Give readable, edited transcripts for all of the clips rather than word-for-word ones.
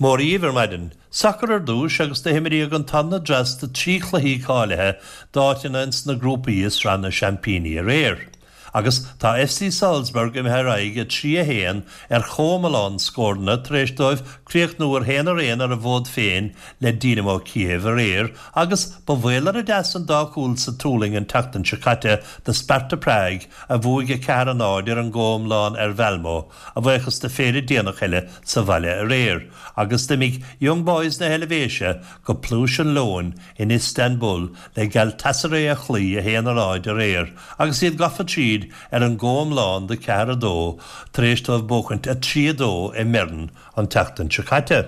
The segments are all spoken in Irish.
Mór íomhar maidin, sacr ar dúis agus de himirí an tanna dras de trí chluí cáilethe dáitina ins na grúpaí is ranna Champini a réir. Agus tá FC Salzburg im heraige 3-1 Chomalán scórna tréisdóibh críoch nuair héanaar ar a bhód féin le Dynamo Kiev a réir agus ba bhfuilar a deasan dácúil sa túling an tatan Chakate de Sparta Prague a bhuaige cearan áidir an Gomlán Velmo a bhuichas de féidir déanach heile sa bhaile a réir. Agus de mig Young Boys na Helvéise go plúis an lóin in Istanbul le Galatasaray a chlí a héanaar áidir réir. Agus iad gafa tríd an Gomlán de Caradó tréistóibh bócant a 3-2 i Mern an tatan Chakate.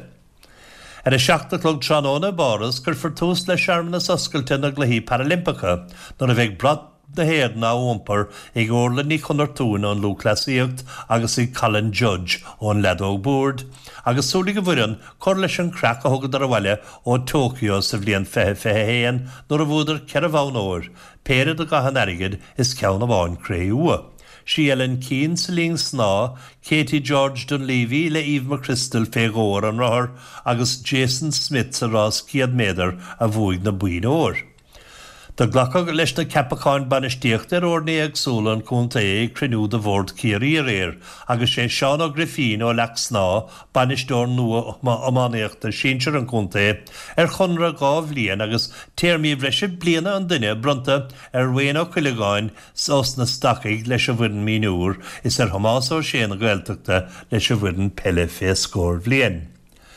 A 7:00 tróna Boris gur fortús le searmna oscailte na gluí Paralympica nar a bheith brad de héad ná ómpar ag orla ní chunartún an lúclasíocht agus ag Colin Judge ón ledóg búrd. Agus súla go bhfuireann cur leis an crack a thugad ar a bhaile ó Tokyo sa bhliain fehe nuair a bhúdar ceir a bhain óir. Péad a gahan airgid is ceann a bháin cré ua. Sí Ellen Keane sa líon sná, Katie George Dunleavy le Eve McChrystal fégóir an rathair agus Jason Smith sa rás ciad méadar a bhuaig na buin óir. Tá ghlacadh leis na capacáin banistíocht ar ornaí agsúla an cúnta é crinú de bhórd cíirí a réir, agus sé Seán ó Griffin ó leach sná banistóir nua amánaíochta sínsir an cúnta ar chunra gá bhliain agus téirmí bhreise bliana an duine bronta ar bhain ó chuileáin os na stacaigh leis a bhuiin míúr is ar Hamas ó séna gaeltachta leis a bhuiin pelle fé scór bbliain.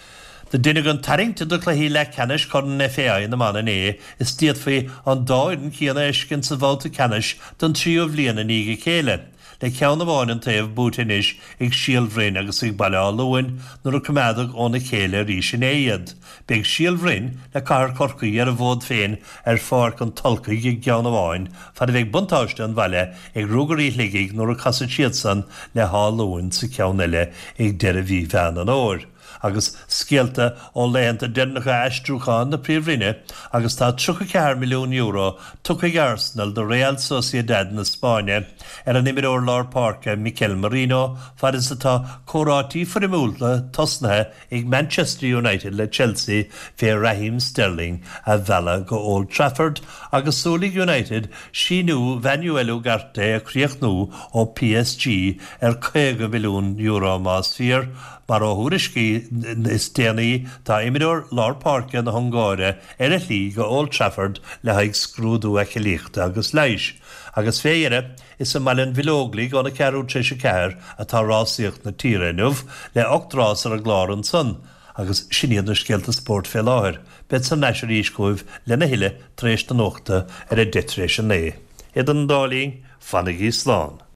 The Dinigan Tarrington de Clahí le Canis chun FAI na man is tíad fé an dáidan cíanna iscin sa bhálta Canis don tríomh líana níige chéile. Le ceanna bháin an taobh bútainis ag síalbhrin agus ag bailá luin nuair a cumeadag ónna chéile rís in éiad. Beag síalbhrin le car corcaí ar a bhód féin ar fáir an tolcaí ag geanna bháin fad a bheith buntáiste an bhaile ag rúgarí ligiig nuair a casa siad san le há luin sa ceanile ag deir a bhí bhean an óir. Agus scialta ó léanta dennacha eistrúcháin na príomhrinne agus tá 34 milliún euro tucaigh Arsenal do Real Sociedad na Spáine ar an imimeóir Lár Parca Mikel Merino fad is atá córátí furimúlta tosnathe ag Manchester United le Chelsea fé Raheem Sterling a bhela go Old Trafford agus súlaigh United síú Vanuelu Garte a chríochnú ó PSG ar 20 milliún euro más fíor mar ó thuairiscí is déanaí tá imimeóir Lár Parca na Hungáire ar a lí go Old Trafford le haig scrúdú eicilíochta agus leiis. Agus féire is a mailin bhilóglaí gona cearú tríise ceir atá rásíocht na tírenmh le 8 rás ar a glár an son, agus siníad na scialta sport fé láthir, bet san neisir íscúibh lena hiile tréis na nóchta ar a ditréis an é. Iad an dálín fannaigh Slán.